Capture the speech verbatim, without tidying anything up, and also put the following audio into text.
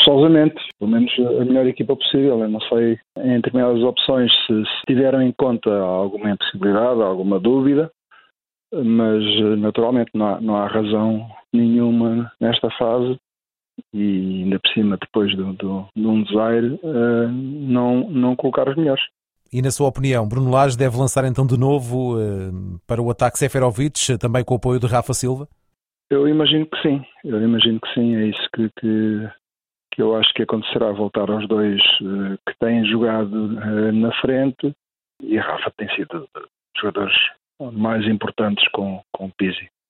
forçosamente, pelo menos a melhor equipa possível. Eu não sei, em determinadas opções, se, se tiveram em conta alguma impossibilidade, alguma dúvida, mas naturalmente não há, não há razão nenhuma nesta fase e ainda por cima depois do, do, de um desaire uh, não, não colocar os melhores. E na sua opinião, Bruno Lage deve lançar então de novo uh, para o ataque Seferovic, também com o apoio de Rafa Silva? Eu imagino que sim, eu imagino que sim, é isso que, que, que eu acho que acontecerá, voltar aos dois uh, que têm jogado uh, na frente, e a Rafa tem sido dos jogadores mais importantes com, com o Pizzi.